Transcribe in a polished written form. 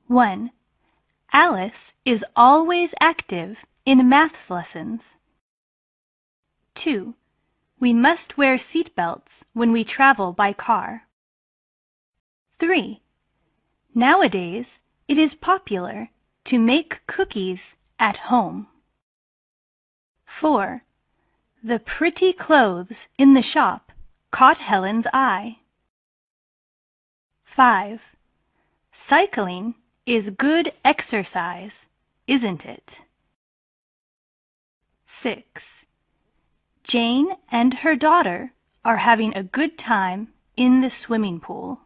1. Alice is always active in math lessons. 2. We must wear seat belts when we travel by car. 3. Nowadays, it is popular to make cookies at home. 4. The pretty clothes in the shop caught Helen's eye. 5. Cycling is good exercise, isn't it? 6. Jane and her daughter are having a good time in the swimming pool.